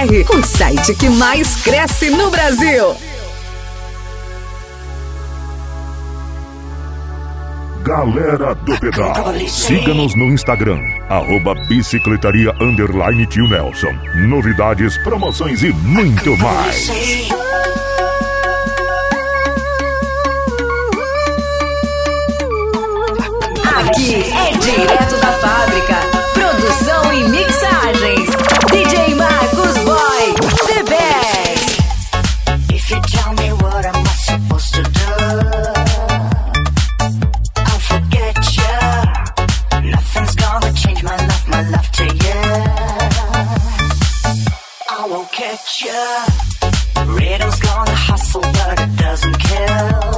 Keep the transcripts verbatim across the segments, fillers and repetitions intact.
R, o site que mais cresce no Brasil. Galera do Pedal, siga-nos no Instagram, arroba bicicletaria underline tio Nelson. Novidades, promoções e muito mais. Aqui é direto da fábrica. Produção e mixagens. D J Marcos Boy, the best. If you tell me what am I supposed to do, I'll forget you. Nothing's gonna change my love, my love to you. I won't catch you. Rhythm's gonna hustle, but it doesn't kill.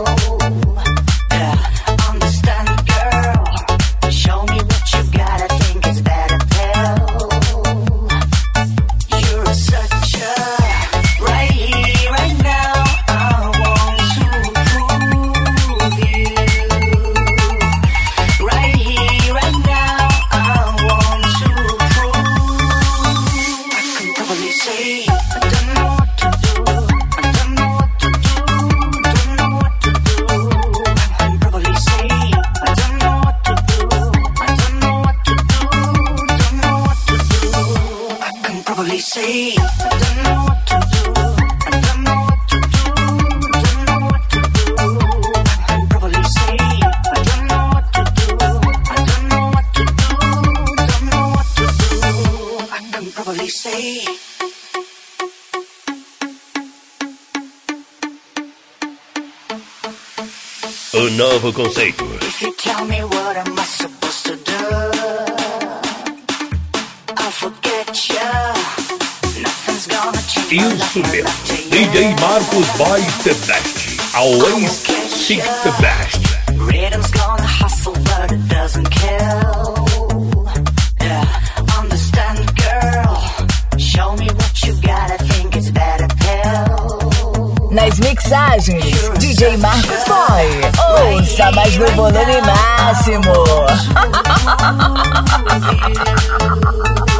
O novo conceito. If you tell me what am I supposed to do, I'll forget you. Nothing's gonna change. Isso mesmo. D J Marcos Boy, the best. Always seek the best. Rhythm's gonna hustle, but it doesn't kill. Yeah, understand, girl. Show me what you got. I think it's better pill. Nas mixagens, D J Marcos Boy. Ouça mais no volume máximo.